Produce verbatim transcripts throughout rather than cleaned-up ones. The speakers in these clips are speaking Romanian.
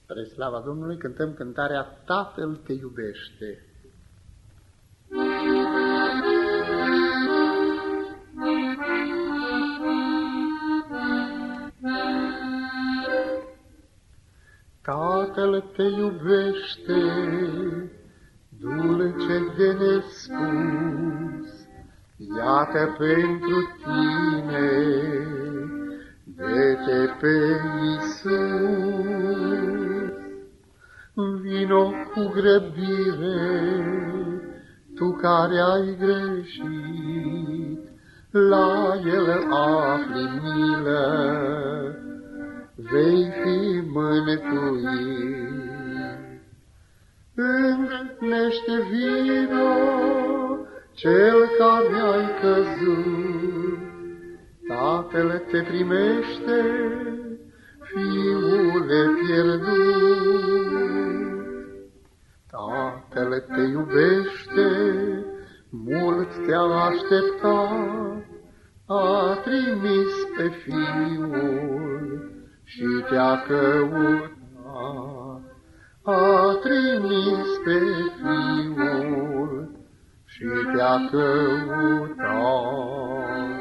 Spre slava Domnului cântăm cântarea Tatăl te iubește. Tatăl te iubește, dulce de nespus, iată pentru tine, de-te pe Iisus. Vino cu grăbire, tu care ai greșit, la El afli milă, vei fi mântuit. Îndrăznește vino, cel care ai căzut, Tatăl te primește, Fiule pierdut. Tatăl te iubește, mult te-a așteptat, a trimis pe Fiul și te-a căutat. A trimis pe Fiul și te-a căutat.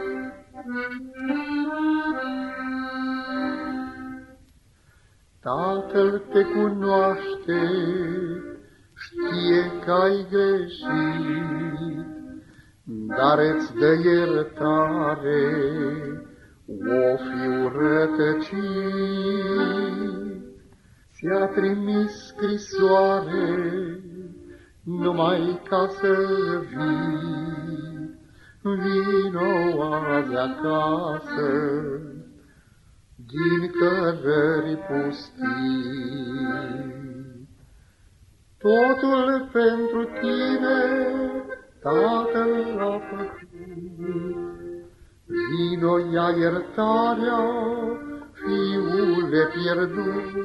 Tatăl te cunoaște, știe că ai greșit, dar îți dă iertare, o fiu rătăcit. Ți-a trimis scrisoare, numai ca să vii, vino azi acasă, din cărări pustii. Totul pentru tine Tatăl a făcut, vino ia iertarea, Fiule pierdut.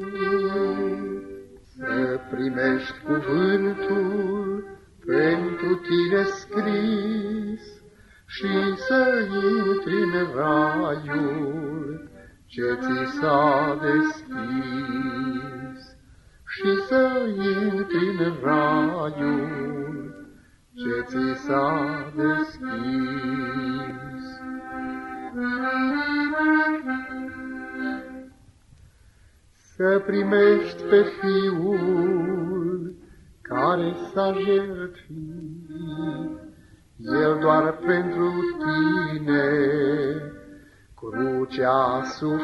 Să primești cuvântul pentru tine scris și să intri în raiul ce ți s-a deschis, și să intri în raiul ce ți s-a deschis. Să primești pe Fiul care s-a jertfit, El doar pentru tine crucea a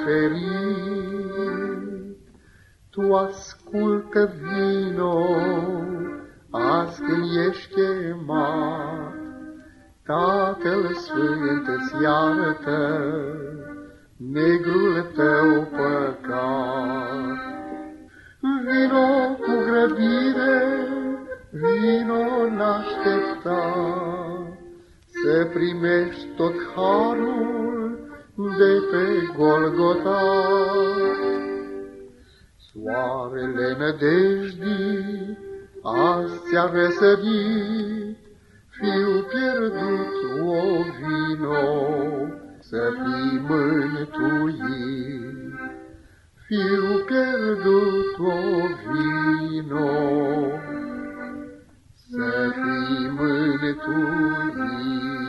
suferit. Tu ascultă, vino, azi când ești chemat, Tatăl Sfânt îți iartă negrul tău păcat. Vino cu grăbire, vino n-aștepta, să primești tot harul de pe Golgota. Soarele nădejdii azi ți-a răsărit, fiu pierdut, o vino, să fii mântuit. Fiu pierdut, o vino, să fii mântuit.